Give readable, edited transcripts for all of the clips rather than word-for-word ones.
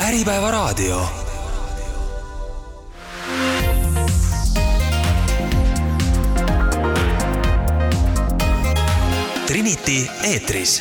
Äripäevaraadio. Trinity eetris.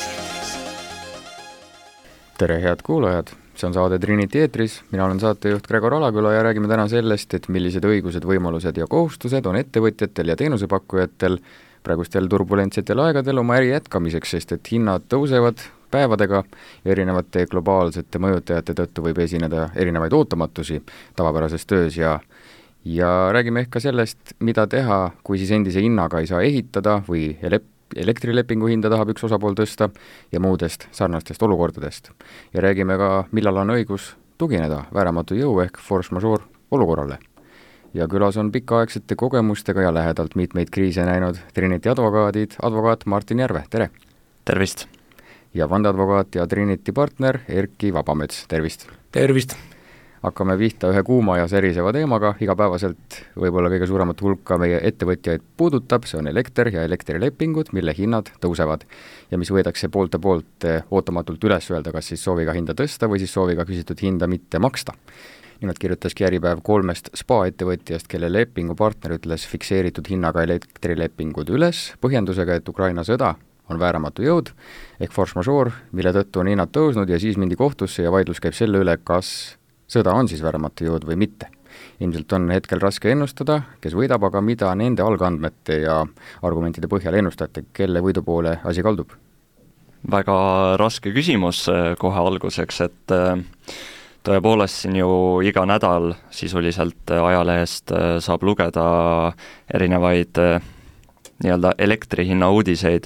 Tere head kuulajad, see on saade Trinity eetris. Mina olen saatejuht Gregor Alaküla ja räägime täna sellest, et millised õigused, võimalused ja kohustused on ettevõtjatel ja teenusepakkujatel praegustel turbulentsetel aegadel oma äri jätkamiseks, sest et hinnad tõusevad päevadega ja erinevate globaalsete mõjutajate tõttu võib esineda erinevaid ootamatusi tavapärases töös ja räägime ehk ka sellest, mida teha, kui siis endise hinnaga ei saa ehitada või elektrilepingu hinda tahab üks osapool tõsta ja muudest sarnastest olukordadest. Ja räägime ka, millal on õigus tugineda vääramatu jõu ehk force majeure olukorrale. Ja külas on pikaaegsete kogemustega ja lähedalt mitmeid kriise näinud Trinity advokaadid, advokaat Martin Järve, tere! Tervist! Ja vandeadvokaat ja Trinity partner Erki Vabamets, tervist! Tervist! Hakkame pihta ühe kuuma ja seriseva teemaga, igapäevaselt võib-olla kõige suuremat hulka meie ettevõtjaid puudutab, see on elekter ja elektrilepingud, mille hinnad tõusevad ja mis võidakse poolt ootamatult üles öelda, kas siis sooviga hinda tõsta või siis sooviga küsitud hinda mitte maksta. Nimelt kirjutaski Äripäev 3 spa-ettevõtjast, kelle lepingupartner ütles fikseeritud hinnaga elektrilepingud üles põhjendusega, et Ukraina sõda on vääramatu jõud ehk force majeure, mille tõttu on hinnad tõusnud ja siis mindi kohtusse ja vaidlus käib selle üle, kas sõda on siis vääramatu jõud või mitte. Ilmselt on hetkel raske ennustada, kes võidab, aga mida nende algandmete ja argumentide põhjal ennustate, kelle võidu poole asi kaldub? Väga raske küsimus kohe alguseks, et tõepoolest siin ju iga nädal sisuliselt ajalehest saab lugeda erinevaid nii-öelda elektrihinna uudiseid.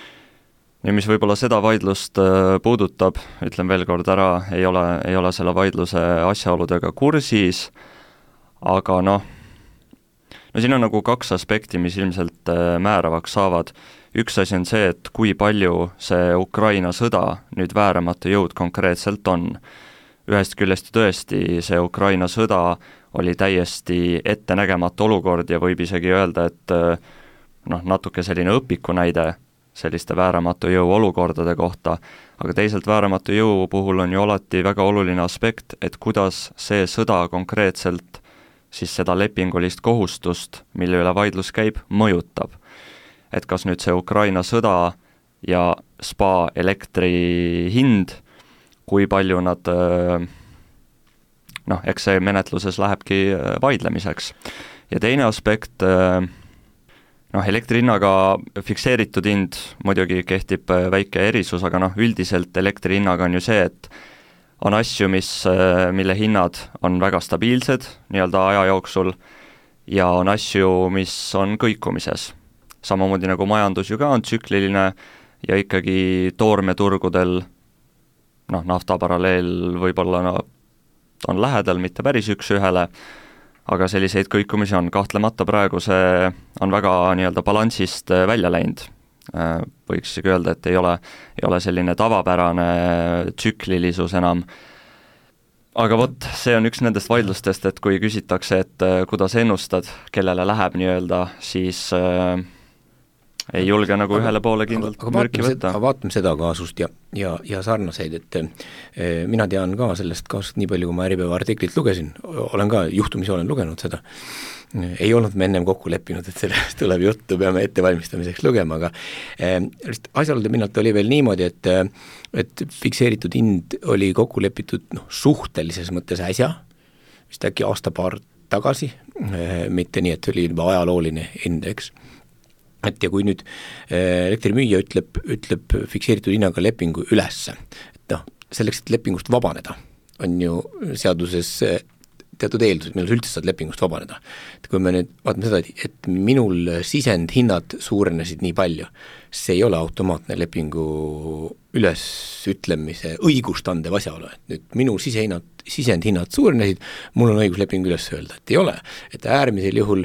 Ja mis võib-olla seda vaidlust puudutab, ütlen veel kord ära, ei ole selle vaidluse asjaoludega kursis, aga no siin on nagu kaks aspekti, mis ilmselt määravaks saavad. Üks asi on see, et kui palju see Ukraina sõda nüüd vääramatu jõud konkreetselt on. Ühest küljest tõesti see Ukraina sõda oli täiesti ettenägematu olukord ja võib isegi öelda, et natuke selline õpiku näide selliste vääramatu jõu olukordade kohta, aga teisalt vääramatu jõu puhul on ju alati väga oluline aspekt, et kuidas see sõda konkreetselt siis seda lepingulist kohustust, mille üle vaidlus käib, mõjutab. Et kas nüüd see Ukraina sõda ja spa elektri hind, kui palju nad, eks see menetluses lähebki vaidlemiseks. Ja teine aspekt, elektrihinnaga fikseeritud hind muidugi kehtib väike erisus, aga üldiselt elektrihinnaga on ju see, et on asju, mille hinnad on väga stabiilsed nii-öelda aja jooksul ja on asju, mis on kõikumises. Samamoodi nagu majandus ju ka on tsükliline ja ikkagi toormeturgudel, nafta paralleel võib-olla on lähedal, mitte päris üks ühele, aga selliseid kõikumisi on kahtlemata praegu see on väga nii-öelda balansist välja läinud. Võiks öelda, et ei ole selline tavapärane tsüklilisus enam. Aga see on üks nendest vaidlustest, et kui küsitakse, et kuidas ennustad, kellele läheb nii-öelda, siis ei julge nagu ühele poole kindlalt mürki võtta. Vaatame seda kaasust ja sarnaseid, et mina tean ka sellest kaasust nii palju, kui ma Äripäeva artiklit lugesin, olen ka juhtumisi lugenud seda. Ei olnud me ennem kokku leppinud, et sellest tuleb juttu, peame ettevalmistamiseks lugema, aga asjaolude pinnalt oli veel niimoodi, et fikseeritud hind oli kokku lepitud suhtelises mõttes äsja, vist äkki aasta-paar tagasi, mitte nii, et oli juba ajalooline indeks. Et ja kui nüüd elektrimüüja ütleb fikseeritud hinnaga lepingu ülesse, et selleks, et lepingust vabaneda, on ju seaduses teatud eeldused, millal üldse saad lepingust vabaneda. Et kui me nüüd vaatame seda, et minul sisendhinnad suurenesid nii palju, see ei ole automaatne lepingu ülesütlemise õigust andev asjaolu, et nüüd minu sisendhinnad suurenesid, mul on õigus lepingu üles öelda, et ei ole, et äärmisel juhul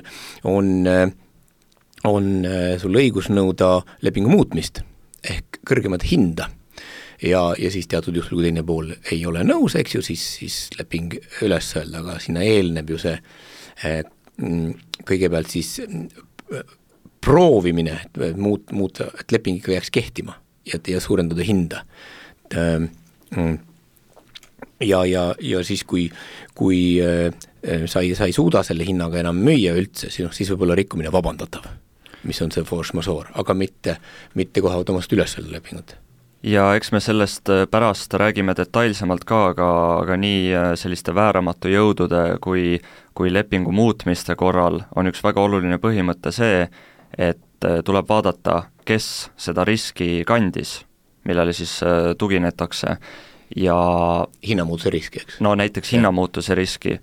on sul õigus nõuda lepingu muutmist ehk kõrgemat hinda ja siis teatud juhul, kui teine pool ei ole nõus, eks ju, siis leping üles öelda, aga sinna eelneb ju see kõigepealt siis proovimine, et muuta, et leping ikka jääks kehtima ja suurendada hinda. ja siis, kui sa ei suuda selle hinnaga enam müüa üldse, siis võib olla rikkumine vabandatav, mis on see force majeure, aga mitte kohe automaatselt üles öelda lepingut. Ja eks me sellest pärast räägime detailsemalt ka, aga nii selliste vääramatu jõudude kui lepingu muutmiste korral on üks väga oluline põhimõte see, et tuleb vaadata, kes seda riski kandis, millele siis tuginetakse ja hinnamuutuse riski, eks? No näiteks hinnamuutuse riski.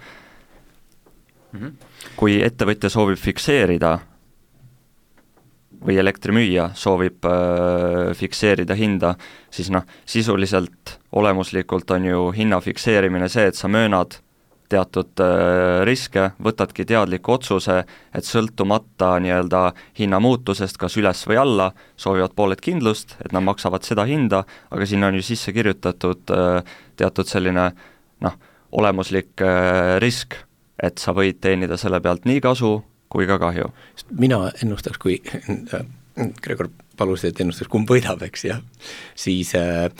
Kui ettevõtja soovib fikseerida või elektrimüüja soovib fikseerida hinda, siis sisuliselt olemuslikult on ju hinna fikseerimine see, et sa möönad teatud riske, võtadki teadliku otsuse, et sõltumata nii-öelda hinnamuutusest, kas üles või alla, soovivad pooled kindlust, et nad maksavad seda hinda, aga sinna on ju sisse kirjutatud teatud selline olemuslik risk, et sa võid teenida selle pealt nii kasu kui ka kahju. Mina ennustaks, kui Gregor palus, et ennustaks, kumb võidab, eks, ja siis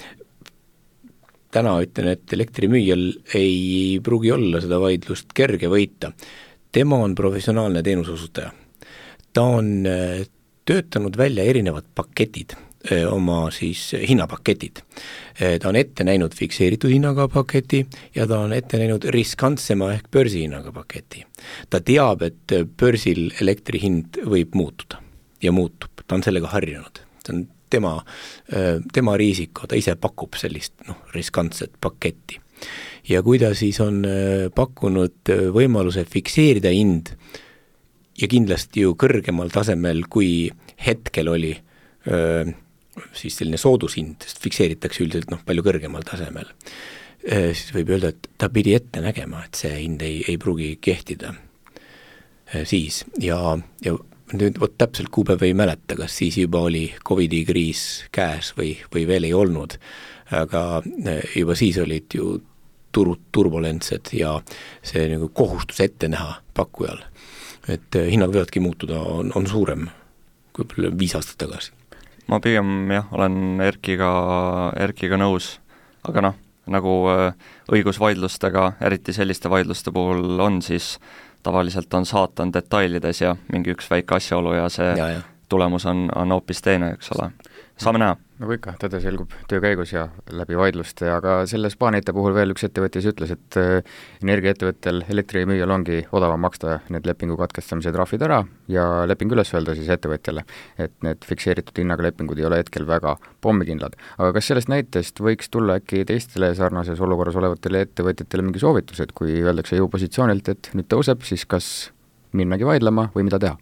täna ütlen, et elektrimüüjal ei pruugi olla seda vaidlust kerge võita. Tema on professionaalne teenusosutaja. Ta on töötanud välja erinevad paketid, oma siis hinnapaketid. Ta on ette näinud fikseeritud hinnaga paketi ja ta on ette näinud riskantsema ehk börsihinnaga paketi. Ta teab, et börsil elektri hind võib muutuda ja muutub. Ta on sellega harjunud. See on tema riisiko, ta ise pakub sellist riskantset paketti. Ja kui ta siis on pakkunud võimaluse fikseerida hind ja kindlasti ju kõrgemal tasemel, kui hetkel oli siis selline soodushind, sest fikseeritakse üldiselt palju kõrgemal tasemel, siis võib öelda, et ta pidi ette nägema, et see hind ei pruugi kehtida siis ja nüüd täpselt kuupäev ei mäleta, kas siis juba oli COVID-i kriis käes või veel ei olnud, aga juba siis olid ju turud turbulentsed ja see nagu kohustus ette näha pakkujal, et hinnad võivadki muutuda, on suurem kui 5 aastat tagasi. Ma pigem olen Erkiga nõus, aga nagu õigusvaidlustega, eriti selliste vaidluste puhul on, siis tavaliselt on saatan detailides ja mingi üks väike asjaolu ja see tulemus on hoopis teine, eks ole. Saame näha. Nagu ikka, tõde selgub töö käigus ja läbi vaidluste, aga selles Spaanite puhul veel üks ettevõtjas ütles, et energiaettevõttel, elektrimüüjal ongi odavam maksta need lepingu katkestamise trahvid ära ja leping üles öelda siis ettevõtjale, et need fikseeritud hinnaga lepingud ei ole hetkel väga pommikindlad. Aga kas sellest näitest võiks tulla äkki teistele sarnases olukorras olevatele ettevõtjatele mingi soovitus, et kui öeldakse jõupositsioonilt, et nüüd tõuseb, siis kas minnagi vaidlema või mida teha?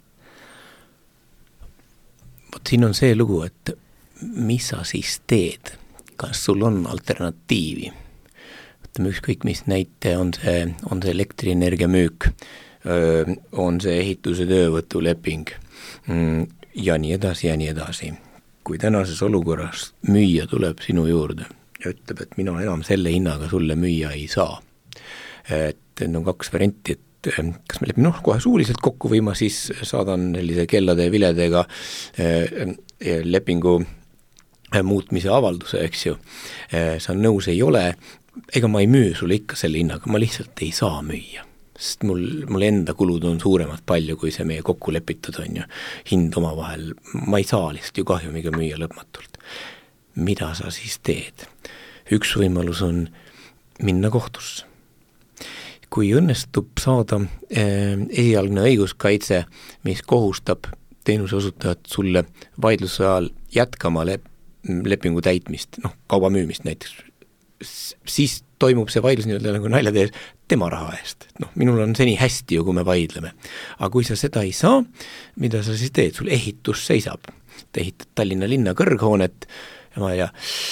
Vot siin on see lugu, et mis sa siis teed, kas sul on alternatiivi? Võtame ükskõik mis näite, on see elektrienergia müük, on see ehituse töövõtuleping ja nii edasi ja nii edasi. Kui tänases olukorras müüja tuleb sinu juurde ja ütleb, et mina enam selle hinnaga sulle müüa ei saa, et on 2 varianti, et kas me lepime kohe suuliselt kokku või ma siis saadan sellise kellade ja viledega lepingu muutmise avalduse, eks ju, sa nõus ei ole, ega ma ei müü sulle ikka selle hinnaga, ma lihtsalt ei saa müüa, sest mul enda kulud on suuremad palju, kui see meie kokku lepitud on ju, hind oma vahel, ma ei saa lihtsalt ju kahjumiga müüa lõpmatult. Mida sa siis teed? Üks võimalus on minna kohtusse. Kui õnnestub saada esialgne õiguskaitse, mis kohustab teenuseosutajat sulle vaidluse ajal jätkama lepingu täitmist, kauba müümist näiteks, siis toimub see vaidlus nii-öelda nagu nalja tees tema raha eest. Minul on see nii hästi ju, kui me vaidleme. Aga kui sa seda ei saa, mida sa siis teed? Sul ehitus seisab. Te ehitad Tallinna linna kõrghoonet ja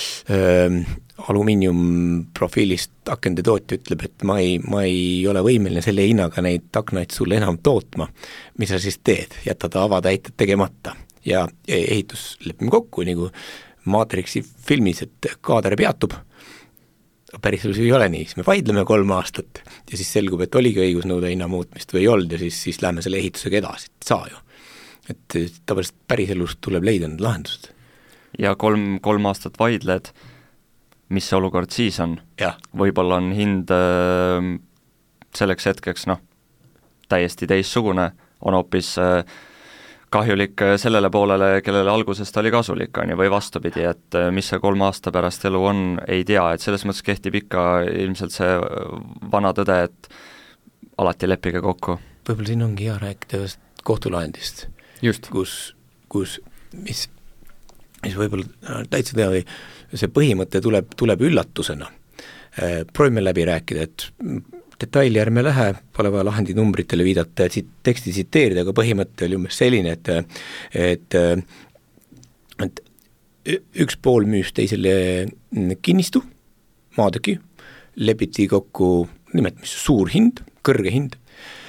alumiiniumprofiilist akende tootja ütleb, et ma ei ole võimeline selle hinnaga neid aknaid sulle enam tootma. Mis sa siis teed? Jätad avatäited tegemata ja ehitus lepime kokku, nagu Matrixi filmis, et kaader peatub. Päriselus ei ole nii, siis me vaidleme 3 aastat ja siis selgub, et oligi õigus nõuda hinna muutmist või ei olnud ja siis lähme selle ehitusega edasi, et saa ju. Et tavaliselt päriselus tuleb leida need lahendused. Ja 3 aastat vaidled, mis see olukord siis on. Võib-olla on hind selleks hetkeks täiesti teistsugune, on hoopis kahjulik sellele poolele, kellele algusest oli kasulik, või vastupidi, et mis see 3 aasta pärast elu on, ei tea, et selles mõttes kehtib ikka ilmselt see vana tõde, et alati leppige kokku. Võib-olla siin ongi hea rääkida kohtulahendist, mis võib-olla täitsa teha, see põhimõte tuleb üllatusena. Proovime läbi rääkida, et detaili ärme lähe, pole vaja lahendi numbritele viidata, et teksti tsiteerida, aga põhimõte oli umbes selline, et üks pool müüs teisele kinnistu, maatüki, lepiti kokku nimelt mis suur hind, kõrge hind,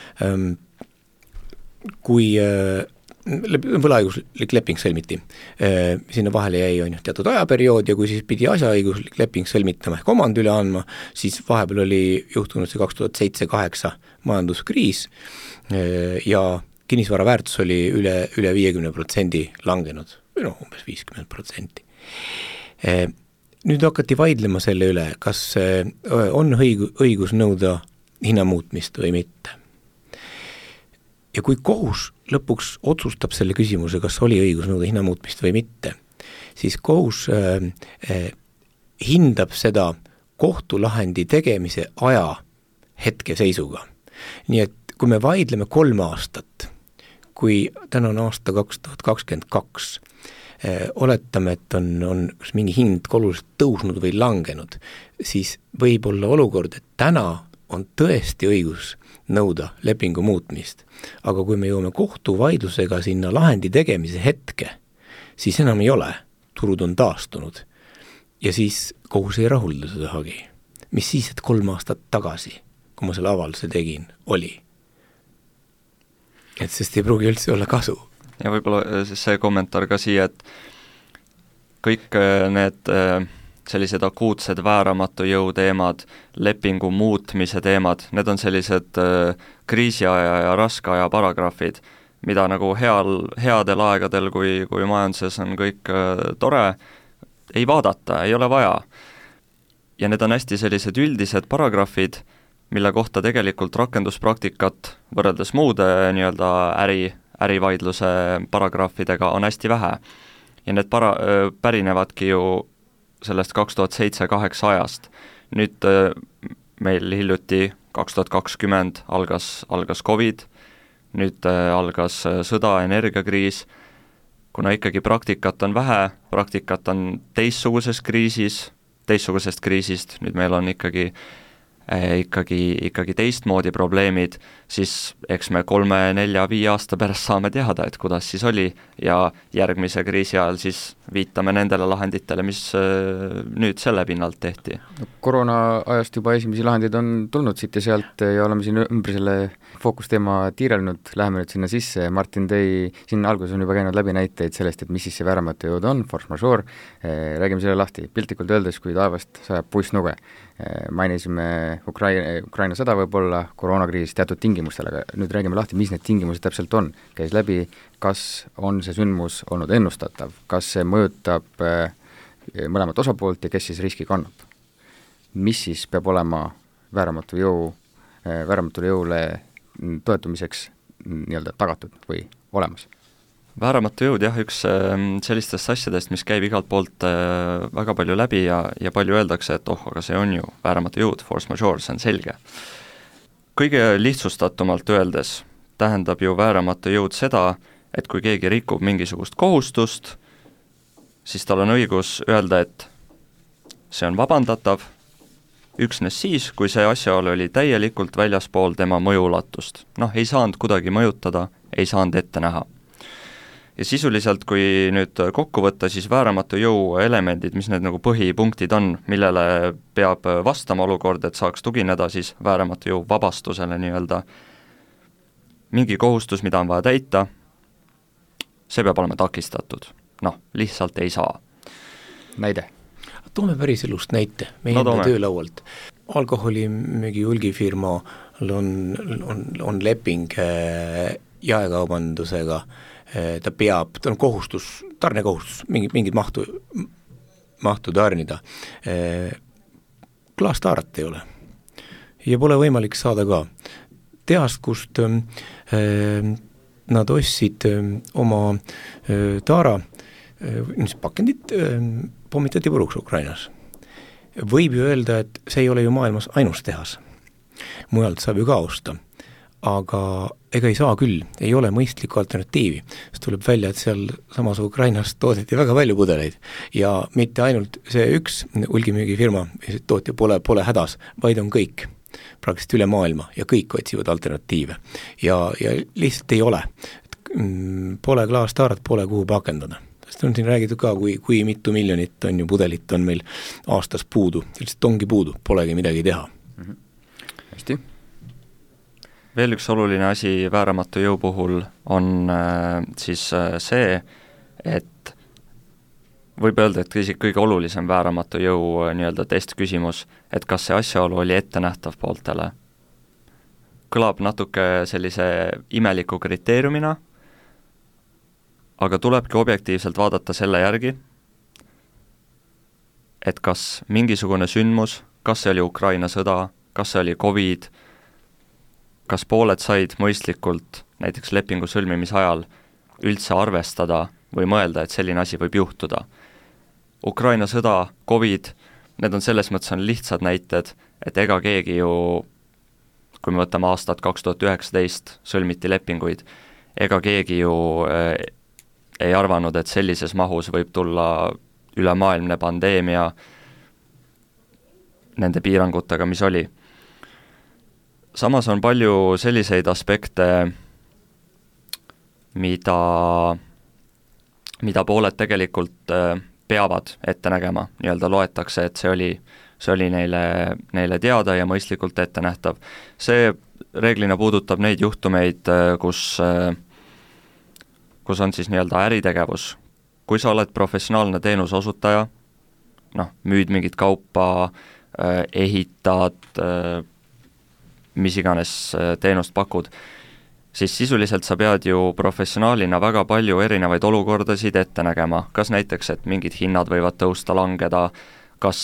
kui võlaõiguslik leping sõlmiti, sinna vahele jäi teatud ajaperiood ja kui siis pidi asjaõiguslik leping sõlmitama ehk omand üle andma, siis vahepeal oli juhtunud see 2007-2008 majanduskriis ja kinnisvara väärtus oli üle 50% langenud, või umbes 50%. Nüüd hakati vaidlema selle üle, kas on õigus nõuda hinna muutmist või mitte. Ja kui kohus lõpuks otsustab selle küsimuse, kas oli õigus nõuda hinna muutmist või mitte, siis kohus hindab seda kohtulahendi tegemise aja hetkeseisuga. Nii et kui me vaidleme 3 aastat, kui täna on aasta 2022, oletame, et on kas mingi hind oluliselt tõusnud või langenud, siis võib olla olukord, et täna on tõesti õigus nõuda lepingu muutmist. Aga kui me jõuame kohtuvaidlusega sinna lahendi tegemise hetke, siis enam ei ole, turud on taastunud ja siis kohus ei rahulda seda hagi. Mis siis, et 3 aastat tagasi, kui ma selle avalduse tegin, oli? Et sest ei pruugi üldse olla kasu. Ja võib-olla see kommentaar ka siia, et kõik need sellised akuutsed vääramatu jõu teemad, lepingu muutmise teemad, need on sellised kriisiaja ja raske aja paragrahvid, mida nagu headel aegadel, kui majanduses on kõik tore, ei vaadata, ei ole vaja. Ja need on hästi sellised üldised paragrahvid, mille kohta tegelikult rakenduspraktikat võrreldes muude nii-öelda ärivaidluse paragrahvidega on hästi vähe. Ja need pärinevadki ju sellest 2007-2008 ajast. Nüüd meil hiljuti 2020 algas COVID, nüüd algas sõda, energiakriis, kuna ikkagi praktikat on vähe, praktikat on teistsugusest kriisist, nüüd meil on ikkagi teistmoodi probleemid, siis eks me 3, 4, 5 aasta pärast saame teada, et kuidas siis oli ja järgmise kriisi ajal siis viitame nendele lahenditele, mis nüüd selle pinnalt tehti. Koroona ajast juba esimesi lahendid on tulnud siit ja sealt ja oleme siin ümber selle fookusteema tiirelnud, läheme nüüd sinna sisse. Martin tõi, siin alguses on juba käinud läbi näiteid sellest, et mis siis see vääramatu jõud on, force majeure, räägime selle lahti. Piltlikult öeldes, kui taevast sajab puissnuge, mainisime Ukraina sõda võib-olla, koroonakriis teatud tingimustel, aga nüüd räägime lahti, mis need tingimused täpselt on. Käis läbi, kas on see sündmus olnud ennustatav, kas see mõjutab mõlemat osapoolt ja kes siis riski kannab. Mis siis peab olema vääramatule jõule toetumiseks nii-öelda tagatud või olemas? Vääramatu jõud jah, üks sellistest asjadest, mis käib igalt poolt väga palju läbi ja palju öeldakse, et aga see on ju vääramatu jõud, force majeure, see on selge. Kõige lihtsustatumalt öeldes tähendab ju vääramatu jõud seda, et kui keegi rikub mingisugust kohustust, siis tal on õigus öelda, et see on vabandatav, üksnes siis, kui see asjaolu oli täielikult väljaspool tema mõjuulatust. Ei saanud kuidagi mõjutada, ei saanud ette näha. Ja sisuliselt, kui nüüd kokku võtta, siis vääramatu jõu elemendid, mis need nagu põhipunktid on, millele peab vastama olukord, et saaks tugineda siis vääramatu jõu vabastusele nii-öelda. Mingi kohustus, mida on vaja täita, see peab olema takistatud. Lihtsalt ei saa. Näide? Toome päris elust näite, meie enda töölaualt. Alkoholimüügi hulgifirmal on leping jaekaubandusega, ta on kohustus, tarnekohustus, mingit mahtu mahtu tarnida. Klaastaarat ei ole ja pole võimalik saada ka. Tehast, kust nad ostsid oma taara pakendit, pommitati puruks Ukrainas. Võib ju öelda, et see ei ole ju maailmas ainus tehas. Mujalt saab ju ka osta. Aga ega ei saa küll, ei ole mõistlikku alternatiivi. See tuleb välja, et seal samas Ukrainas toodeti väga palju pudeleid ja mitte ainult see üks hulgimüügifirma, tootja pole hädas, vaid on kõik, praktiliselt üle maailma ja kõik otsivad alternatiive. Ja lihtsalt ei ole. Pole klaastaarat, pole kuhu pakendada. Sest on siin räägitud ka, kui mitu miljonit on ju pudelit on meil aastas puudu, lihtsalt ongi puudu, polegi midagi teha. Hästi. Veel üks oluline asi vääramatu jõu puhul on siis see, et võib öelda, et kõige olulisem vääramatu jõu nii-öelda testküsimus, et kas see asjaolu oli ettenähtav pooltele. Kõlab natuke sellise imeliku kriteeriumina, aga tulebki objektiivselt vaadata selle järgi, et kas mingisugune sündmus, kas see oli Ukraina sõda, kas see oli COVID, kas pooled said mõistlikult näiteks lepingu sõlmimise ajal üldse arvestada või mõelda, et selline asi võib juhtuda. Ukraina sõda, COVID, need on selles mõttes on lihtsad näited, et ega keegi ju, kui me võtame aastat 2019, sõlmiti lepinguid, ega keegi ju ei arvanud, et sellises mahus võib tulla ülemaailmne pandeemia nende piirangutega, mis oli. Samas on palju selliseid aspekte, mida pooled tegelikult peavad ette nägema, nii-öelda loetakse, et see oli neile teada ja mõistlikult ette nähtav. See reeglina puudutab neid juhtumeid, kus on siis nii-öelda äritegevus. Kui sa oled professionaalne teenuse osutaja, müüd mingit kaupa, ehitad, mis iganes teenust pakud, siis sisuliselt sa pead ju professionaalina väga palju erinevaid olukordasid ette nägema. Kas näiteks, et mingid hinnad võivad tõusta, langeda, kas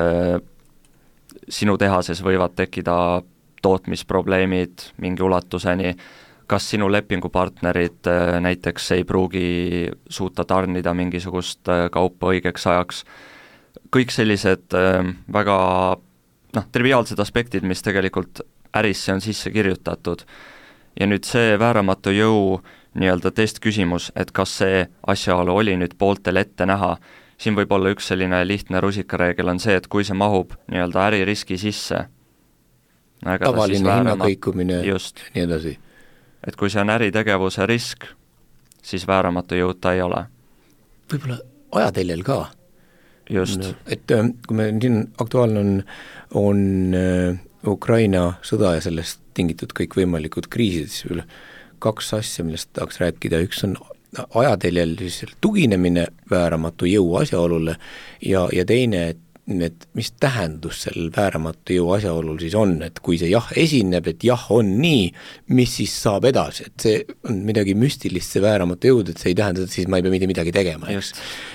sinu tehases võivad tekkida tootmisprobleemid mingi ulatuseni, kas sinu lepingupartnerid näiteks ei pruugi suuta tarnida mingisugust kaupa õigeks ajaks. Kõik sellised väga triviaalsed aspektid, mis tegelikult ärisse on sisse kirjutatud. Ja nüüd see vääramatu jõu nii-öelda testküsimus, et kas see asjaolu oli nüüd pooltel ette näha, siin võib olla üks selline lihtne rusikareegel on see, et kui see mahub nii-öelda äririski sisse, tavaline hinnakõikumine ja nii edasi. Et kui see on äritegevuse risk, siis vääramatu jõud ta ei ole. Võib-olla ajateljel ka. Just. Et kui me siin aktuaalne on Ukraina sõda ja sellest tingitud kõik võimalikud kriisid, siis veel kaks asja, millest tahaks rääkida. Üks on ajateljel siis tuginemine vääramatu jõu asjaolule ja teine, et mis tähendus sellel vääramatu jõu asjaolul siis on, et kui see jah esineb, et jah on nii, mis siis saab edasi, et see on midagi müstilist, see vääramatu jõud, et see ei tähenda, et siis ma ei pea mitte midagi tegema, eks.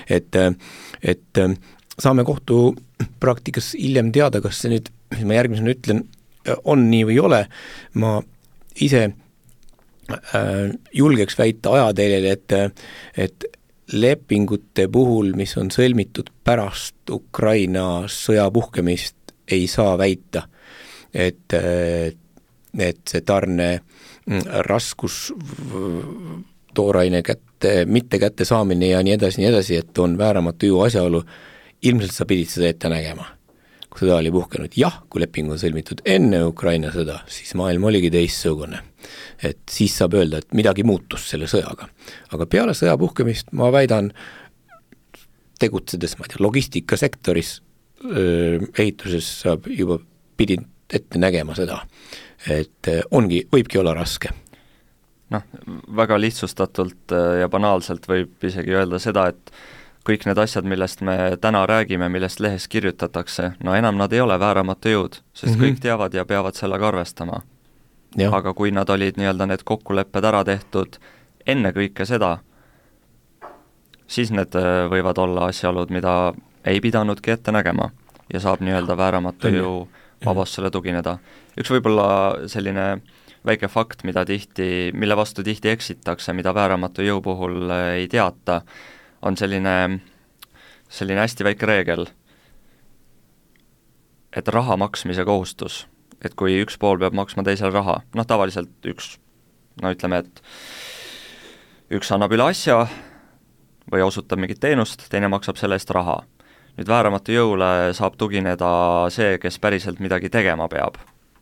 Et saame kohtu praktikas hiljem teada, kas see nüüd, mis ma järgmisena ütlen, on nii või ei ole. Ma ise julgeks väita ajateljel, et lepingute puhul, mis on sõlmitud pärast Ukraina sõja puhkemist, ei saa väita, et see tarne raskus, tooraine mitte kätte saamine ja nii edasi, et on vääramatu jõu asjaolu, ilmselt sa pidid seda ette nägema, kui sõda oli puhkenud. Jah, kui leping on sõlmitud enne Ukraina sõda, siis maailm oligi teistsugune. Et siis saab öelda, et midagi muutus selle sõjaga. Aga peale sõja puhkemist ma väidan, tegutsedes, ma ei tea, logistikasektoris, ehituses saab juba pidin ette nägema seda, et võibki olla raske. Väga lihtsustatult ja banaalselt võib isegi öelda seda, et kõik need asjad, millest me täna räägime, millest lehes kirjutatakse, enam nad ei ole vääramatu jõud, sest kõik teavad ja peavad sellega arvestama. Ja. Aga kui nad olid nii-öelda need kokkulepped ära tehtud enne kõike seda, siis need võivad olla asjaolud, mida ei pidanudki ette nägema ja saab nii-öelda vääramatu jõu vabastusele tugineda. Üks võib-olla selline väike fakt, mille vastu tihti eksitakse, mida vääramatu jõu puhul ei teata, on selline hästi väike reegel, et raha maksmise kohustus, et kui üks pool peab maksma teisele raha, tavaliselt ütleme, et üks annab üle asja või osutab mingit teenust, teine maksab selle eest raha. Nüüd vääramatu jõule saab tugineda see, kes päriselt midagi tegema peab.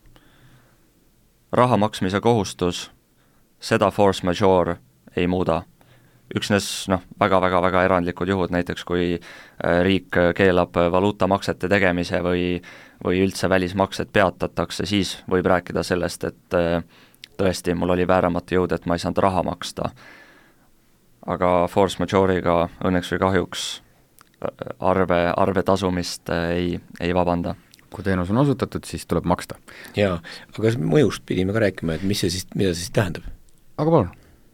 Raha maksmise kohustus, seda force majeure ei muuda. Üksnes väga-väga-väga erandlikud juhud, näiteks kui riik keelab valuutamaksete tegemise või üldse välismaksed peatatakse, siis võib rääkida sellest, et tõesti, mul oli vääramatu jõud, et ma ei saanud raha maksta. Aga force majeure'iga õnneks või kahjuks arve tasumist ei vabanda. Kui teenus on osutatud, siis tuleb maksta. Jaa, aga mõjust pidime ka rääkima, et mida see siis tähendab? Aga palun.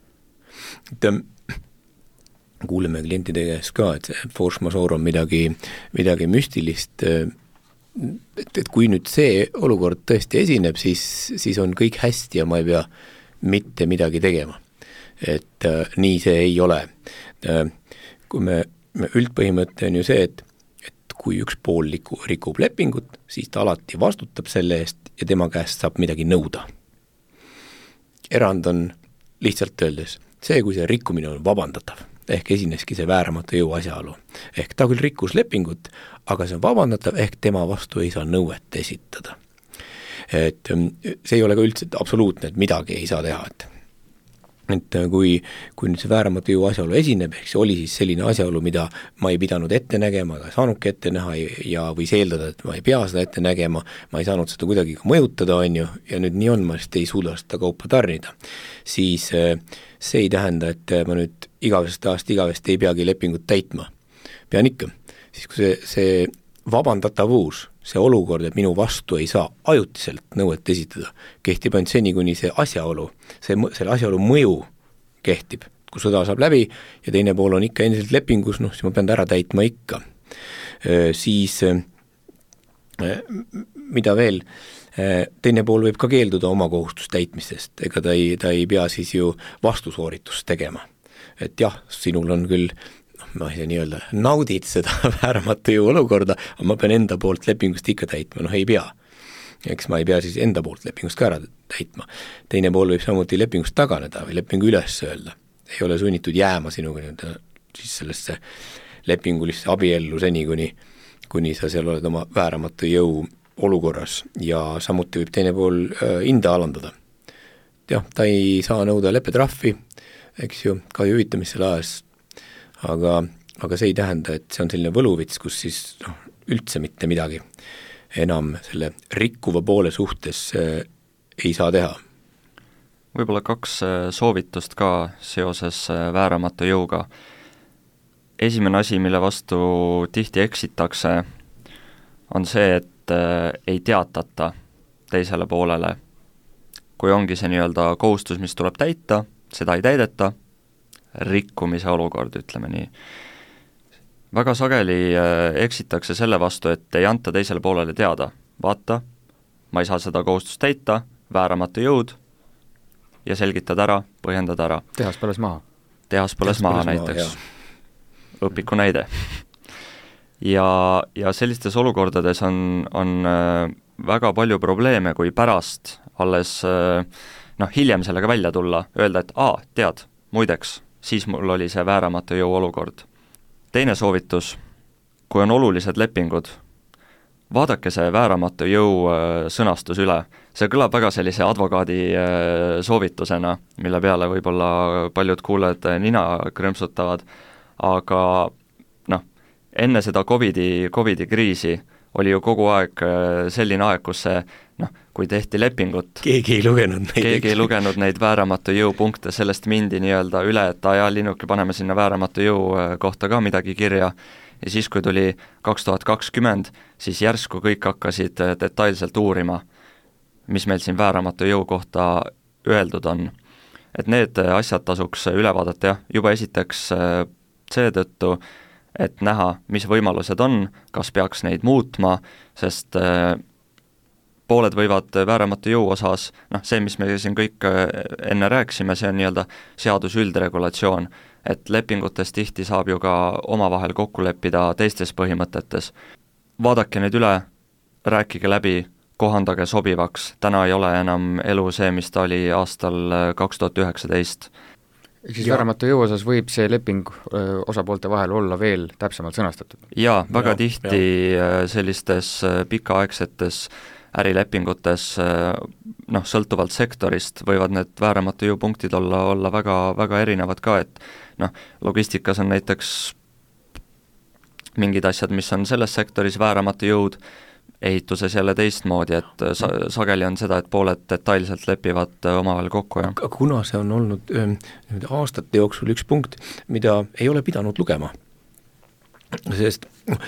Kuuleme klientide käest ka, et force majeure on midagi müstilist, et kui nüüd see olukord tõesti esineb, siis on kõik hästi ja ma ei pea mitte midagi tegema. Et nii see ei ole. Kui me üldpõhimõte on ju see, et kui üks pool rikub lepingut, siis ta alati vastutab selle eest ja tema käest saab midagi nõuda. Erand on lihtsalt öeldes see, kui see rikkumine on vabandatav, ehk esineski see vääramatu jõu asjaolu. Ehk ta küll rikkus lepingut, aga see on vabandatav, ehk tema vastu ei saa nõuet esitada. Et see ei ole ka üldse absoluutne, et midagi ei saa teha, et kui nüüd see vääramatu jõu asjaolu esineb, ehk see oli siis selline asjaolu, mida ma ei pidanud ette nägema, aga saanudki ette näha ja võis eeldada, et ma ei pea seda ette nägema, ma ei saanud seda kuidagi mõjutada, on ju, ja nüüd nii on, ma lihtsalt ei suuda seda kaupa tarnida, siis see ei tähenda, et ma nüüd igavesti ei peagi lepingut täitma. Pean ikka. Siis kui see vabandatavus, see olukord, et minu vastu ei saa ajutiselt nõuet esitada, kehtib ainult seni, kuni see asjaolu, selle asjaolu mõju kehtib. Kui sõda saab läbi ja teine pool on ikka endiselt lepingus, siis ma pean ära täitma ikka. Siis, mida veel, teine pool võib ka keelduda oma kohustust täitmisest, ega ta ei pea siis ju vastusooritust tegema. Et jah, sinul on küll ma ei saa nii öelda, naudid seda vääramatu jõu olukorda, aga ma pean enda poolt lepingust ikka täitma, ei pea. Eks ma ei pea siis enda poolt lepingust ka ära täitma. Teine pool võib samuti lepingust taganeda või lepingu üles öelda. Ei ole sunnitud jääma sinuga siis sellesse lepingulisse abiellu seni, kuni sa seal oled oma vääramatu jõu olukorras ja samuti võib teine pool hinda alandada. Jah, ta ei saa nõuda leppetrahvi, eks ju, kahju hüvitamist selle ajas, aga see ei tähenda, et see on selline võluvits, kus siis üldse mitte midagi enam selle rikkuva poole suhtes ei saa teha. Võib-olla 2 soovitust ka seoses vääramatu jõuga. Esimene asi, mille vastu tihti eksitakse, on see, et ei teatata teisele poolele. Kui ongi see nii-öelda kohustus, mis tuleb täita, seda ei täideta, rikkumise olukord, ütleme nii. Väga sageli eksitakse selle vastu, et ei anta teisele poolele teada. Vaata, ma ei saa seda kohustust täita, vääramatu jõud ja selgitad ära, põhjendad ära. Tehas põles maha. Tehas põles maha näiteks. Õpiku näide. Ja sellistes olukordades on väga palju probleeme, kui pärast alles hiljem sellega välja tulla, öelda, et tead, muideks, siis mul oli see vääramatu jõu olukord. Teine soovitus, kui on olulised lepingud, vaadake see vääramatu jõu sõnastus üle. See kõlab väga sellise advokaadi soovitusena, mille peale võib-olla paljud kuulajad nina krõmpsutavad, aga enne seda COVID kriisi oli ju kogu aeg selline aeg, kus see, kui tehti lepingut, keegi ei lugenud neid vääramatu jõupunkte, sellest mindi nii-öelda üle, et linnuki paneme sinna vääramatu jõu kohta ka midagi kirja, ja siis, kui tuli 2020, siis järsku kõik hakkasid detailselt uurima, mis meil siin vääramatu jõu kohta öeldud on. Et need asjad tasuks üle vaadata, juba esiteks seetõttu, et näha, mis võimalused on, kas peaks neid muutma, sest pooled võivad vääramatu jõu osas, see, mis me siin kõik enne rääkisime, see on nii-öelda seadus üldregulatsioon, et lepingutes tihti saab ju ka omavahel kokku leppida teistes põhimõtetes. Vaadake need üle, rääkige läbi, kohandage sobivaks, täna ei ole enam elu see, mis ta oli aastal 2019. Ehk siis vääramatu jõu osas võib see leping osapoolte vahel olla veel täpsemalt sõnastatud? Jaa, väga tihti sellistes pikaaegsetes ärilepingutes, sõltuvalt sektorist võivad need vääramatu jõu punktid olla väga, väga erinevad ka, et logistikas on näiteks mingid asjad, mis on selles sektoris vääramatu jõud, ehituses jälle teistmoodi, et sageli on seda, et pooled detailselt lepivad omavahel kokku. Aga kuna see on olnud aastate jooksul üks punkt, mida ei ole pidanud lugema, sest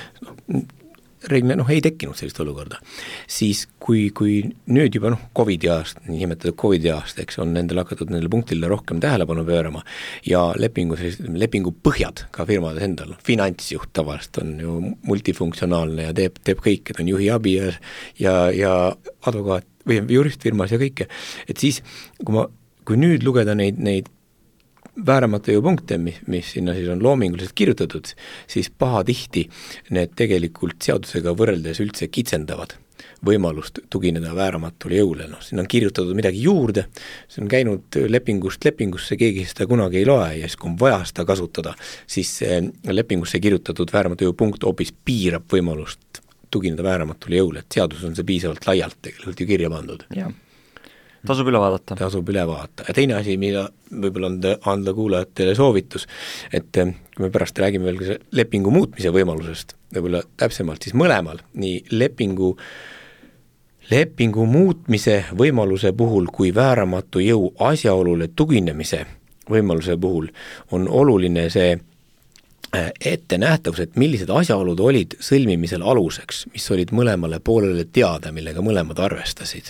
reeglina ei tekkinud sellist olukorda, siis kui nüüd juba COVID-i aast, nimetatud COVID-i aast, eks on nendel hakatud nendele punktile rohkem tähelepanu pöörama ja lepingu põhjad ka firmades endal, finantsjuht tavaliselt on ju multifunktsionaalne ja teeb kõik, et on juhi abi ja advokaat või juristfirmas ja kõike, et siis kui nüüd lugeda neid vääramatu jõu punkte, mis sinna siis on loominguliselt kirjutatud, siis pahatihti need tegelikult seadusega võrreldes üldse kitsendavad võimalust tugineda vääramatule jõule. Siin on kirjutatud midagi juurde, see on käinud lepingust lepingusse, keegi seda kunagi ei loe ja siis kui on vaja seda kasutada, siis lepingusse kirjutatud vääramatu jõu punkt hoopis piirab võimalust tugineda vääramatule jõule, et seadus on see piisavalt laialt tegelikult ju kirja pandud. Jah. Tasub üle vaadata. Ja teine asi, mida võib-olla anda kuulajatele soovitus, et kui me pärast räägime veel lepingu muutmise võimalusest, võib-olla täpsemalt siis mõlemal, nii lepingu muutmise võimaluse puhul kui vääramatu jõu asjaolule tuginemise võimaluse puhul on oluline see ettenähtavus, et millised asjaolud olid sõlmimisel aluseks, mis olid mõlemale poolele teada, millega mõlemad arvestasid.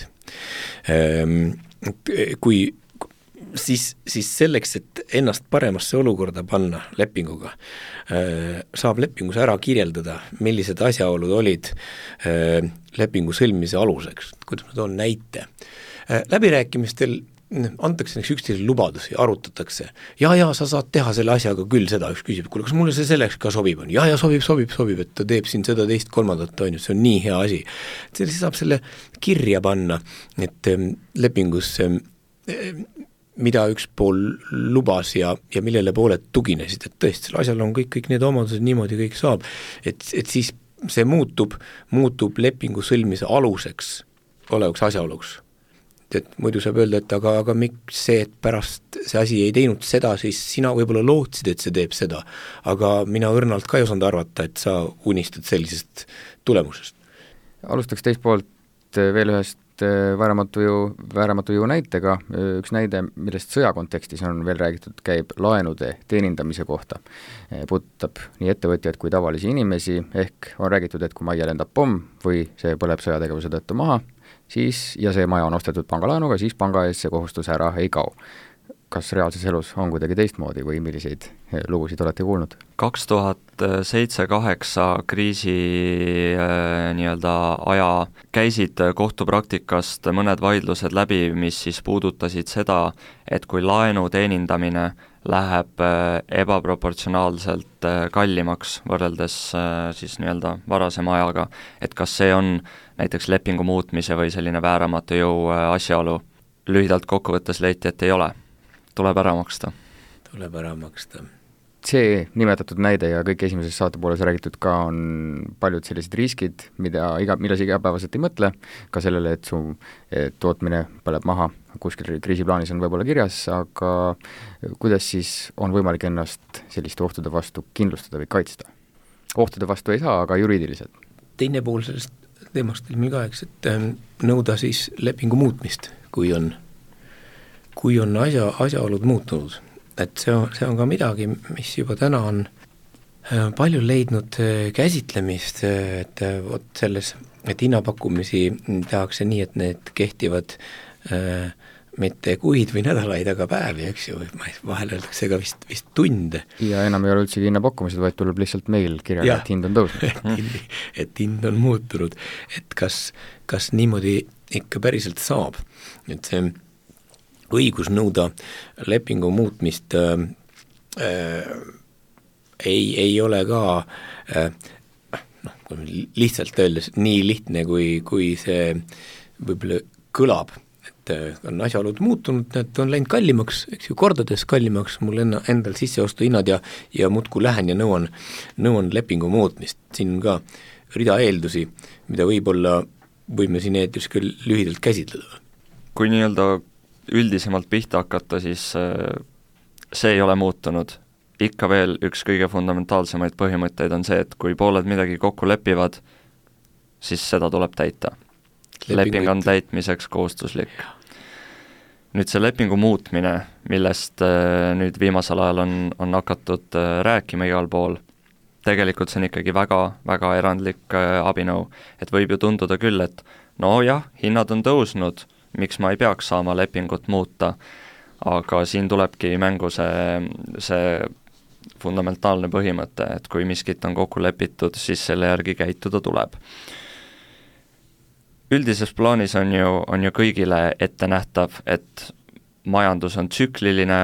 Siis selleks, et ennast paremasse olukorda panna lepinguga, saab lepingus ära kirjeldada, millised asjaolud olid lepingu sõlmimise aluseks. Kuidas ma toon näite? Läbirääkimistel antakse üksteisele lubadusi, arutatakse. Ja sa saad teha selle asjaga küll seda, üks küsib, kuule, kas mulle see selleks ka sobib on? Ja sobib, et ta teeb siin seda teist kolmandat, on ju, see on nii hea asi. Siis saab selle kirja panna, et lepingus, mida üks pool lubas ja millele pooled tuginesid, et tõesti, selle asjal on kõik need omadused, niimoodi kõik saab, et siis see muutub lepingu sõlmise aluseks olevaks asjaoluks. Et muidu saab öelda, et aga miks see, et pärast see asi ei teinud seda, siis sina võib-olla lootsid, et see teeb seda, aga mina õrnalt ka ei osanud arvata, et sa unistad sellisest tulemusest. Alustaks teist poolt veel ühest vääramatu jõu näitega, üks näide, millest sõja kontekstis on veel räägitud, käib laenude teenindamise kohta. Puudutab nii ettevõtjaid kui tavalisi inimesi, ehk on räägitud, et kui majja lendab pomm või see põleb sõjategevuse tõttu maha, siis, ja see maja on ostetud pangalaenuga, siis panga ees see kohustus ära ei kao. Kas reaalses elus on kuidagi teistmoodi või milliseid lugusid olete kuulnud? 2007-2008 kriisi nii-öelda aja käisid kohtupraktikast mõned vaidlused läbi, mis siis puudutasid seda, et kui laenu teenindamine läheb ebaproportsionaalselt kallimaks võrreldes siis nii-öelda varasema ajaga, et kas see on näiteks lepingu muutmise või selline vääramatu jõu asjaolu. Lühidalt kokkuvõttes leiti, et ei ole. Tuleb ära maksta. See nimetatud näide ja kõik esimeses saate pooles räägitud ka on paljud sellised riskid, milles igapäevaselt ei mõtle, ka sellele, et su tootmine põleb maha, kuskil kriisiplaanis on võib-olla kirjas, aga kuidas siis on võimalik ennast selliste ohtude vastu kindlustada või kaitsta? Ohtude vastu ei saa, aga juriidiliselt. Teine pool sellest teemast ilmil ka, eks, et nõuda siis lepingu muutmist, kui on asjaolud muutunud. Et see on ka midagi, mis juba täna on palju leidnud käsitlemist, et vot selles, et hinnapakkumisi tehakse nii, et need kehtivad mitte kuid või nädalaid, aga päevi, eks ju, vahel öeldakse ka vist tunde. Ja enam ei ole üldsegi hinnapakkumised, vaid tuleb lihtsalt meil kirjaga, et hind on tõusnud. et hind on muutunud, et kas niimoodi ikka päriselt saab, et see õigus nõuda lepingu muutmist ei ole ka lihtsalt öeldes nii lihtne, kui see võib-olla kõlab, et on asjaolud muutunud, need on läinud kallimaks, eks ju, kordades kallimaks, mul endal sisseostuhinnad ja muudkui lähen ja nõuan lepingu muutmist. Siin on ka rida eeldusi, mida võib-olla võime siin eetris küll lühidalt käsitleda. Kui nii-öelda üldisemalt pihta hakata, siis see ei ole muutunud. Ikka veel üks kõige fundamentaalsemaid põhimõtteid on see, et kui pooled midagi kokku lepivad, siis seda tuleb täita. Leping on täitmiseks kohustuslik. Nüüd see lepingu muutmine, millest nüüd viimasel ajal on hakatud rääkima igal pool, tegelikult see on ikkagi väga, väga erandlik abinõu, et võib ju tunduda küll, et no jah, hinnad on tõusnud, miks ma ei peaks saama lepingut muuta, aga siin tulebki mängu see fundamentaalne põhimõte, et kui miskit on kokku lepitud, siis selle järgi käituda tuleb. Üldises plaanis on ju kõigile ette nähtav, et majandus on tsükliline,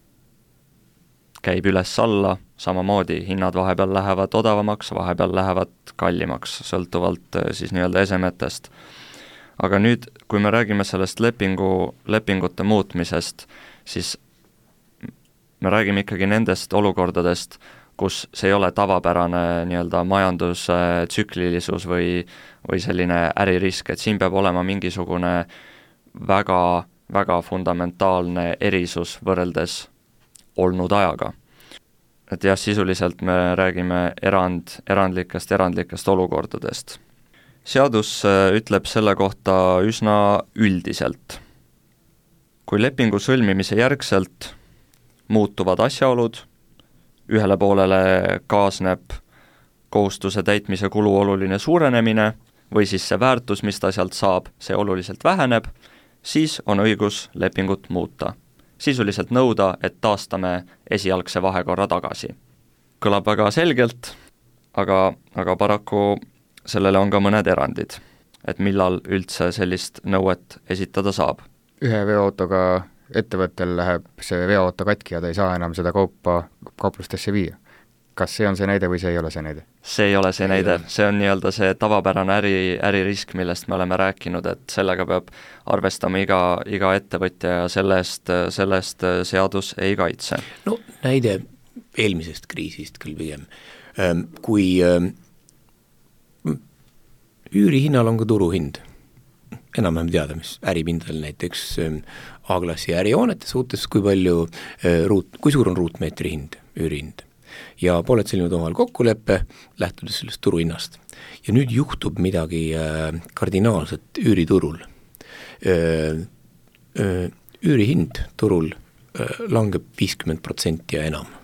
käib üles-alla, samamoodi hinnad vahepeal lähevad odavamaks, vahepeal lähevad kallimaks, sõltuvalt siis nii-öelda esemetest. Aga nüüd, kui me räägime sellest lepingute muutmisest, siis me räägime ikkagi nendest olukordadest, kus see ei ole tavapärane nii-öelda majandustsüklilisus või selline äririsk, et siin peab olema mingisugune väga, väga fundamentaalne erisus võrreldes olnud ajaga. Et jah, sisuliselt me räägime erandlikest olukordadest. Seadus ütleb selle kohta üsna üldiselt. Kui lepingu sõlmimise järgselt muutuvad asjaolud, ühele poolele kaasneb kohustuse täitmise kulu oluline suurenemine või siis see väärtus, mis ta sealt saab, see oluliselt väheneb, siis on õigus lepingut muuta. Sisuliselt nõuda, et taastame esialgse vahekorra tagasi. Kõlab väga selgelt, aga paraku sellele on ka mõned erandid, et millal üldse sellist nõuet esitada saab. Ühe veoautoga ettevõttel läheb see veoauto katki ja ta ei saa enam seda kaupa kauplustesse viia. Kas see on see näide või see ei ole see näide? See ei ole see näide, see on nii-öelda see tavapärane äririsk, millest me oleme rääkinud, et sellega peab arvestama iga ettevõtja ja sellest seadus ei kaitse. No näide eelmisest kriisist küll pigem, kui üürihinnal on ka turuhind, enam-vähem teada, mis äripindal näiteks A-klassi ärijoonetes suhtes, kui suur on ruutmeetri hind, üürihind. Ja pooled sõlmivad omavahel kokkuleppe, lähtudes sellest turuhinnast. Ja nüüd juhtub midagi kardinaalset üüriturul. Üürihind turul langeb 50% ja enam.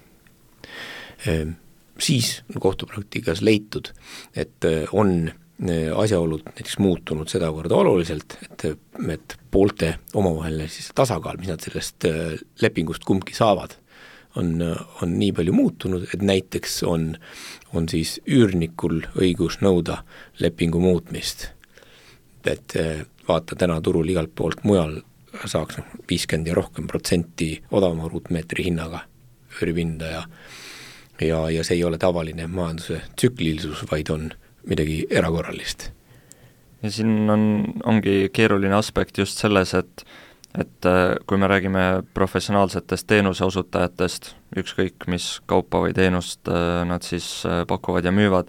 Siis kohtupraktikas leitud, et on asjaolud näiteks muutunud sedavõrd oluliselt, et poolte omavaheline siis tasakaal, mis nad sellest lepingust kumbki saavad, on nii palju muutunud, et näiteks on siis üürnikul õigus nõuda lepingu muutmist. Et vaata, täna turul igalt poolt mujal saaks 50 ja rohkem protsenti odavama ruutmeetri hinnaga üüripinda ja see ei ole tavaline majanduse tsüklilisus, vaid on midagi erakorralist. Ja siin ongi keeruline aspekt just selles, et kui me räägime professionaalsetest teenuse osutajatest, ükskõik mis kaupa või teenust nad siis pakuvad ja müüvad,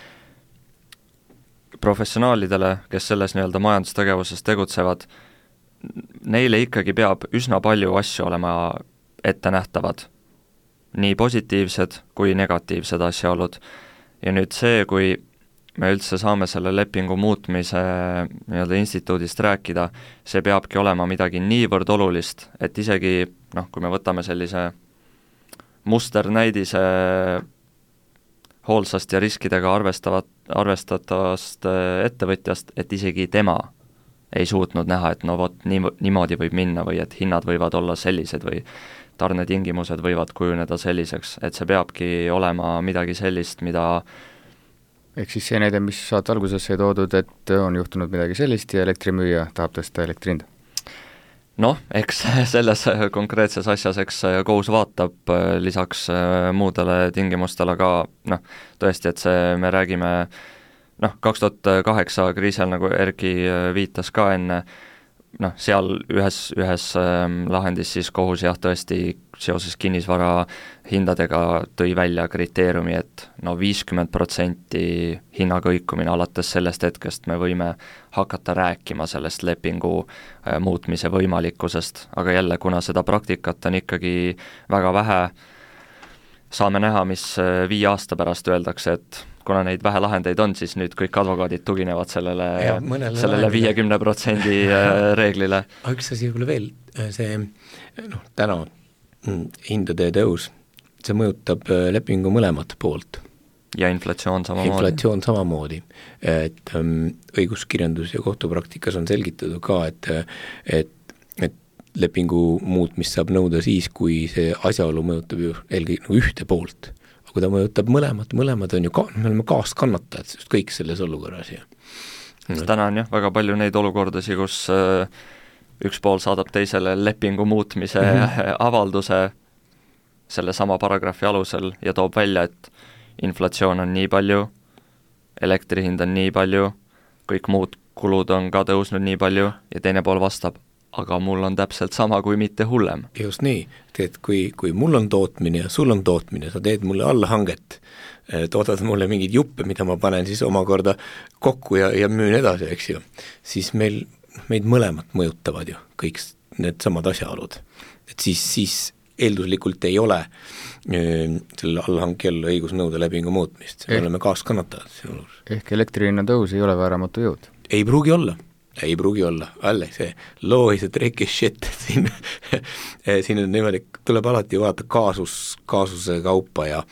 professionaalidele, kes selles nii-öelda majandustegevuses tegutsevad, neile ikkagi peab üsna palju asju olema ettenähtavad, nii positiivsed kui negatiivsed asjaolud. Ja nüüd see, kui me üldse saame selle lepingu muutmise nii-öelda instituudist rääkida, see peabki olema midagi niivõrd olulist, et isegi, kui me võtame sellise musternäidise hoolsast ja riskidega arvestatavast ettevõtjast, et isegi tema ei suutnud näha, et no vot, niimoodi võib minna või et hinnad võivad olla sellised või tarnetingimused võivad kujuneda selliseks, et see peabki olema midagi sellist, mida ehk siis see näide, mis saate alguses sai toodud, et on juhtunud midagi sellist ja elektrimüüja tahab tõsta elektri hinda? Noh, eks selles konkreetses asjas, eks kohus vaatab lisaks muudele tingimustele, aga noh, tõesti, et see, me räägime 2008 kriisi ajal, nagu Erki viitas ka enne, seal ühes lahendis siis kohus jah, tõesti seoses kinnisvara hindadega tõi välja kriteeriumi, et 50% hinnakõikumine alates sellest hetkest me võime hakata rääkima sellest lepingu muutmise võimalikkusest, aga jälle, kuna seda praktikat on ikkagi väga vähe, saame näha, mis 5 aasta pärast öeldakse, et kuna neid vähe lahendeid on, siis nüüd kõik advokaadid tuginevad sellele 50% reeglile. Üks asi võib-olla veel, see täna hindade tõus, see mõjutab lepingu mõlemat poolt. Ja inflatsioon samamoodi. Inflatsioon samamoodi, et õiguskirjandus ja kohtupraktikas on selgitatud ka, et lepingu muutmist saab nõuda siis, kui see asjaolu mõjutab ju eelkõige ühte poolt. Kui ta mõjutab mõlemad on ju me oleme kaaskannatajad, sest kõik selles olukorras. Täna on jah väga palju neid olukordasid, kus üks pool saadab teisele lepingu muutmise avalduse selle sama paragrahvi alusel ja toob välja, et inflatsioon on nii palju, elektrihind on nii palju, kõik muud kulud on ka tõusnud nii palju ja teine pool vastab, aga mul on täpselt sama kui mitte hullem. Just nii, et kui mul on tootmine ja sul on tootmine, sa teed mulle allahanget, toodad mulle mingeid juppe, mida ma panen siis omakorda kokku ja müün edasi, eks ju, siis meid mõlemad mõjutavad ju kõik need samad asjaolud. Et siis eelduslikult ei ole selle allhankjal õigus nõuda lepingu muutmist, me oleme kaaskannatajad. Ehk elektrihinna tõus ei ole vääramatu jõud? Ei pruugi olla, jälle see loohised rekishit, siin on niimoodi, tuleb alati vaadata kaasuse kaupa ja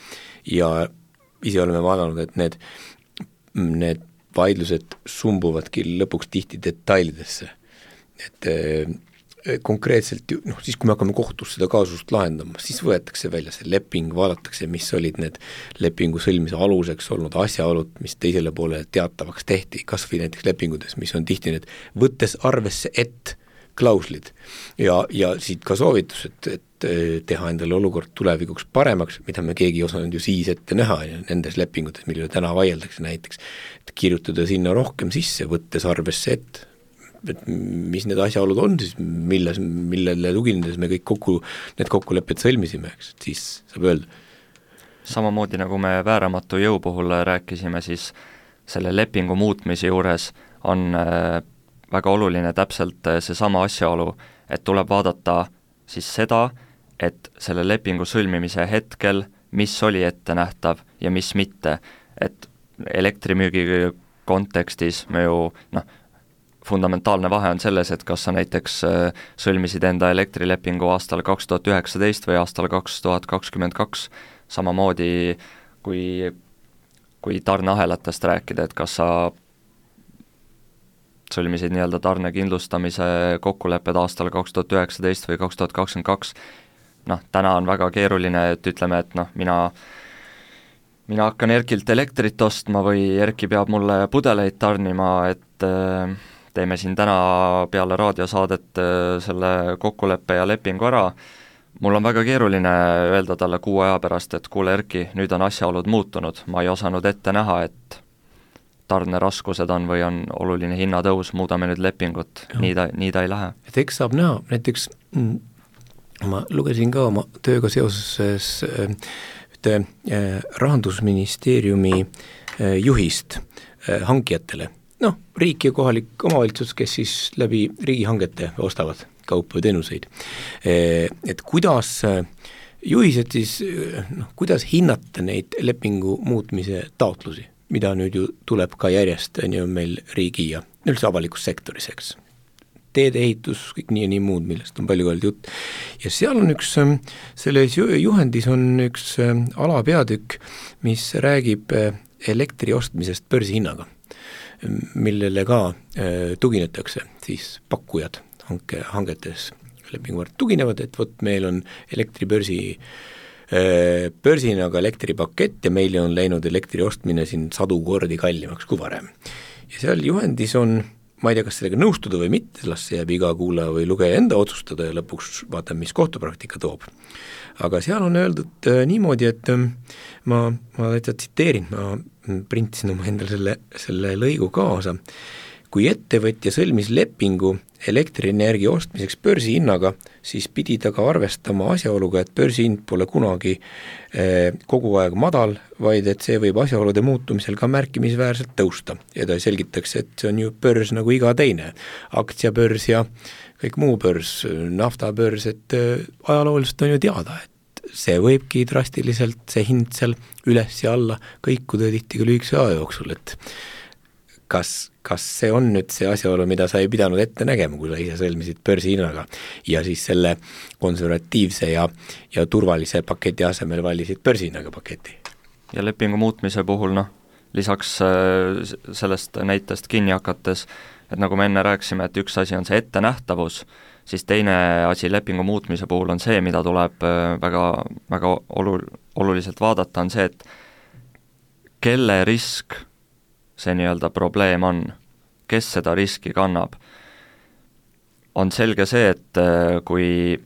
ise oleme vaadanud, et need vaidlused sumbuvadki lõpuks tihti detailidesse, et konkreetselt siis kui me hakkame kohtus seda kaasust lahendama, siis võetakse välja see leping, vaadatakse, mis olid need lepingu sõlmise aluseks olnud asjaolud, mis teisele poole teatavaks tehti, kas või näiteks lepingutes, mis on tihti need võttes arvesse klauslid ja siit ka soovitus, et teha endale olukord tulevikuks paremaks, mida me keegi ei osanud ju siis ette näha nendes lepingutes, millele täna vaieldakse näiteks, et kirjutada sinna rohkem sisse, võttes arvesse et mis need asjaolud on siis, millele tuginedes me kõik need kokkulepped sõlmisime, eks, siis saab öelda. Samamoodi nagu me vääramatu jõu puhul rääkisime, siis selle lepingu muutmise juures on väga oluline täpselt seesama asjaolu, et tuleb vaadata siis seda, et selle lepingu sõlmimise hetkel, mis oli ettenähtav ja mis mitte, et elektrimüügi kontekstis me ju fundamentaalne vahe on selles, et kas sa näiteks sõlmisid enda elektrilepingu aastal 2019 või aastal 2022, samamoodi kui tarneahelatest rääkida, et kas sa sõlmisid nii-öelda tarnekindlustamise kokkulepped aastal 2019 või 2022, täna on väga keeruline, et ütleme, et mina hakkan Erkilt elektrit ostma või Erki peab mulle pudeleid tarnima, et teeme siin täna peale raadiosaadet selle kokkuleppe ja lepingu ära. Mul on väga keeruline öelda talle 6 aja pärast, et kuule Erki, nüüd on asjaolud muutunud, ma ei osanud ette näha, et tarneraskused on või on oluline hinnatõus, muudame nüüd lepingut, nii ta ei lähe. Et eks saab näha, näiteks ma lugesin ka oma tööga seoses ühte Rahandusministeeriumi juhist hankijatele, riik ja kohalik omavalitsus, kes siis läbi riigihangete ostavad kaupa ja teenuseid. Et kuidas juhised siis, kuidas hinnata neid lepingu muutmise taotlusi, mida nüüd ju tuleb ka järjest meil riigi ja üldse avalikus sektoris, eks. Teedeehitus, kõik nii ja nii muud, millest on palju öeldud jutt. Ja seal on selles juhendis on üks alapeatükk, mis räägib elektri ostmisest börsihinnaga. millele ka tuginetakse, siis pakkujad hangetes lepinguvõrd tuginevad, et vot meil on börsina ka elektripakett ja meile on läinud elektri ostmine siin 100 kordi kallimaks kui varem. Ja seal juhendis on, ma ei tea, kas sellega nõustuda või mitte, las see jääb iga kuulaja või lugeja enda otsustada ja lõpuks vaatame, mis kohtupraktika toob. Aga seal on öeldud niimoodi, et ma täitsa tsiteerin, ma printisin oma endale selle lõigu kaasa. Kui ettevõtja sõlmis lepingu elektrienergia ostmiseks börsihinnaga, siis pidi ta ka arvestama asjaoluga, et börsihind pole kunagi kogu aeg madal, vaid et see võib asjaolude muutumisel ka märkimisväärselt tõusta. Ja ta selgitakse, et see on ju börs nagu iga teine, aktsiabörs ja kõik muu börs, naftabörs, et ajalooliselt on ju teada, et see võibki drastiliselt, see hind seal üles ja alla kõikuda tihti ka lühikese aja jooksul, et kas see on nüüd see asjaolu, mida sa ei pidanud ette nägema, kui sa ise sõlmisid börsihinnaga ja siis selle konservatiivse ja turvalise paketi asemel valisid börsihinnaga paketi. Ja lepingu muutmise puhul, lisaks sellest näitest kinni hakates, et nagu me enne rääkisime, et üks asi on see ettenähtavus, siis teine asi lepingu muutmise puhul on see, mida tuleb väga, väga oluliselt vaadata, on see, et kelle risk see nii-öelda probleem on, kes seda riski kannab. On selge see, et kui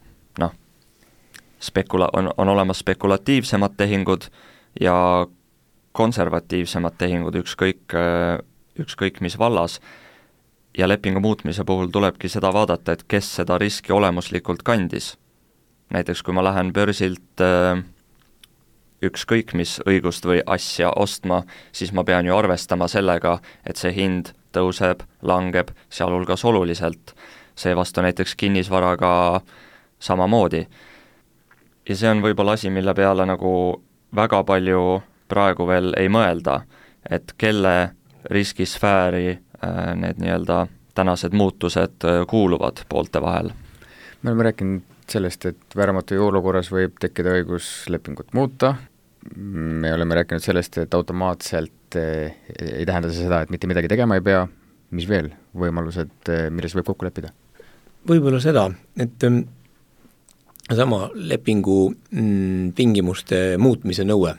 on olemas spekulatiivsemad tehingud ja konservatiivsemad tehingud ükskõik mis vallas, ja lepingu muutmise puhul tulebki seda vaadata, et kes seda riski olemuslikult kandis. Näiteks kui ma lähen börsilt ükskõik mis õigust või asja ostma, siis ma pean ju arvestama sellega, et see hind tõuseb, langeb, sealhulgas oluliselt. Seevastu näiteks kinnisvaraga samamoodi. Ja see on võib-olla asi, mille peale nagu väga palju praegu veel ei mõelda, et kelle riskisfääri need nii-öelda tänased muutused kuuluvad poolte vahel. Me oleme rääkinud sellest, et vääramatu olukorras võib tekkida õigus lepingut muuta, me oleme rääkinud sellest, et automaatselt ei tähenda see seda, et mitte midagi tegema ei pea, mis veel võimalused, milles võib kokku leppida? Võib-olla seda, et sama lepingu tingimuste muutmise nõue,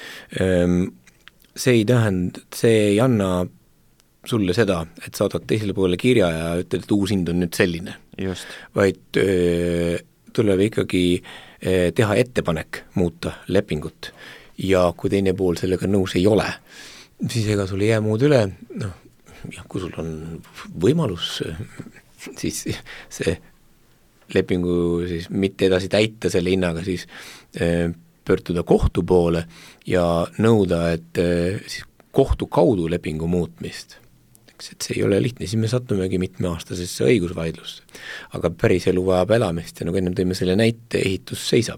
see ei anna sulle seda, et saadad teisele poole kirja ja ütled, et uus hind on nüüd selline. Just. Vaid tuleb ikkagi teha ettepanek muuta lepingut ja kui teine pool sellega nõus ei ole, siis ega sul ei jää muud üle, kui sul on võimalus, siis see lepingu siis mitte edasi täita selle hinnaga, siis pöörduda kohtu poole ja nõuda, et siis kohtu kaudu lepingu muutmist. Et see ei ole lihtne, siis me satumegi mitmeaastasesse õigusvaidlusse. Aga päris elu vajab elamist ja nagu enne tõime selle näite, ehitus seisab.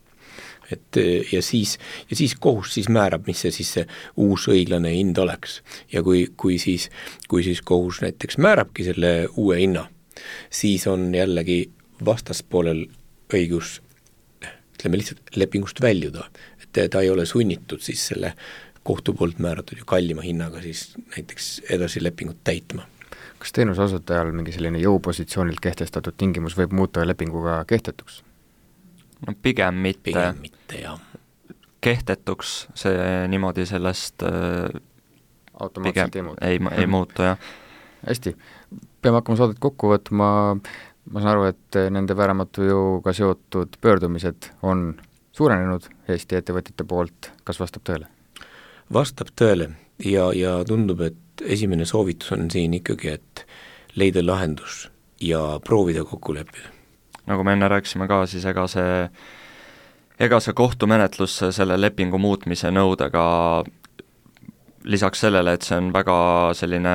Ja siis kohus siis määrab, mis see uus õiglane hind oleks. Ja kui siis kohus näiteks määrabki selle uue hinna, siis on jällegi vastaspoolel õigus, ütleme lihtsalt lepingust väljuda. Et ta ei ole sunnitud siis selle kohtu poolt määratud ju kallima hinnaga siis näiteks edasi lepingut täitma. Kas teenuse asutajal mingi selline jõupositsioonilt kehtestatud tingimus võib muuta lepinguga kehtetuks? No pigem mitte, jah. Kehtetuks see niimoodi sellest automaatselt ei muutu, jah. Hästi, peame hakkama saadet kokku võtma, ma saan aru, et nende vääramatu jõuga seotud pöördumised on suurenenud Eesti ettevõtjate poolt, kas vastab tõele? Vastab tõele ja tundub, et esimene soovitus on siin ikkagi, et leida lahendus ja proovida kokku leppida. Nagu me enne rääkisime ka, siis ega see kohtumenetlus selle lepingu muutmise nõudega lisaks sellele, et see on väga selline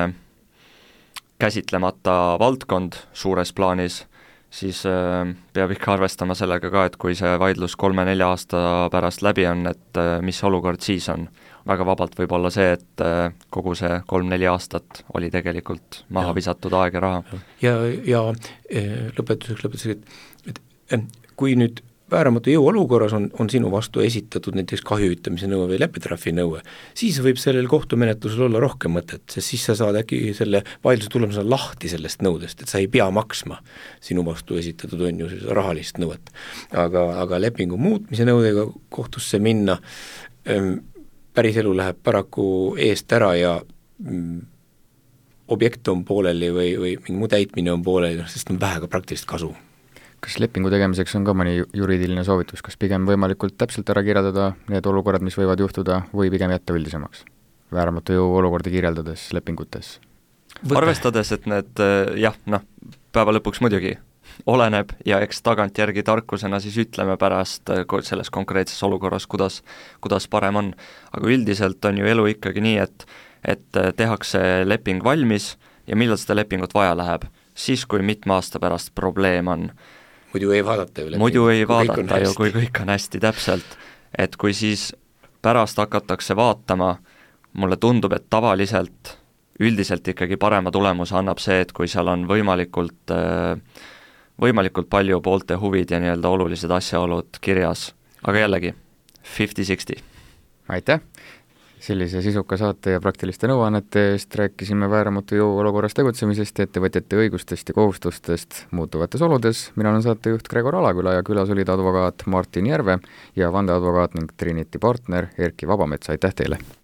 käsitlemata valdkond suures plaanis, siis peab ikka arvestama sellega ka, et kui see vaidlus 3-4 aasta pärast läbi on, et mis olukord siis on. Väga vabalt võib olla see, et kogu see 3-4 aastat oli tegelikult maha visatud aeg ja raha. Ja lõpetuseks, et kui nüüd vääramatu jõu olukorras on sinu vastu esitatud näiteks kahjuhüvitamise nõue või leppetrahvi nõue, siis võib sellel kohtumenetlusel olla rohkem mõtet, sest siis sa saad äkki selle vaidluse tulemusena lahti sellest nõudest, et sa ei pea maksma sinu vastu esitatud on ju rahalist nõuet. Aga lepingu muutmise nõudega kohtusse minna, päris elu läheb paraku eest ära ja objekt on pooleli või mingi muu täitmine on pooleli, sest on vähe ka praktilist kasu. Kas lepingu tegemiseks on ka mõni juriidiline soovitus, kas pigem võimalikult täpselt ära kirjeldada need olukorrad, mis võivad juhtuda, või pigem jätta üldisemaks? Vääramatu jõu olukordi kirjeldades lepingutes. Arvestades, et need päeva lõpuks muidugi oleneb ja eks tagantjärgi tarkusena siis ütleme pärast selles konkreetses olukorras, kuidas parem on. Aga üldiselt on ju elu ikkagi nii, et tehakse leping valmis ja millal seda lepingut vaja läheb, siis kui mitme aasta pärast probleem on. Muidu ei vaadata ju. Muidu ei vaadata ju, kui kõik on hästi täpselt. Et kui siis pärast hakatakse vaatama, mulle tundub, et tavaliselt üldiselt ikkagi parema tulemuse annab see, et kui seal on võimalikult palju poolte huvid ja nii-öelda olulised asjaolud kirjas. Aga jällegi, 50-60. Aitäh! Sellise sisuka saate ja praktiliste nõuannete eest rääkisime vääramatu jõu olukorras tegutsemisest, ettevõtjate õigustest ja kohustustest muutuvates oludes. Mina olen saatejuht Gregor Alaküla ja külas olid advokaat Martin Järve ja vandeadvokaat ning Trinity partner Erki Vabamets. Aitäh teile!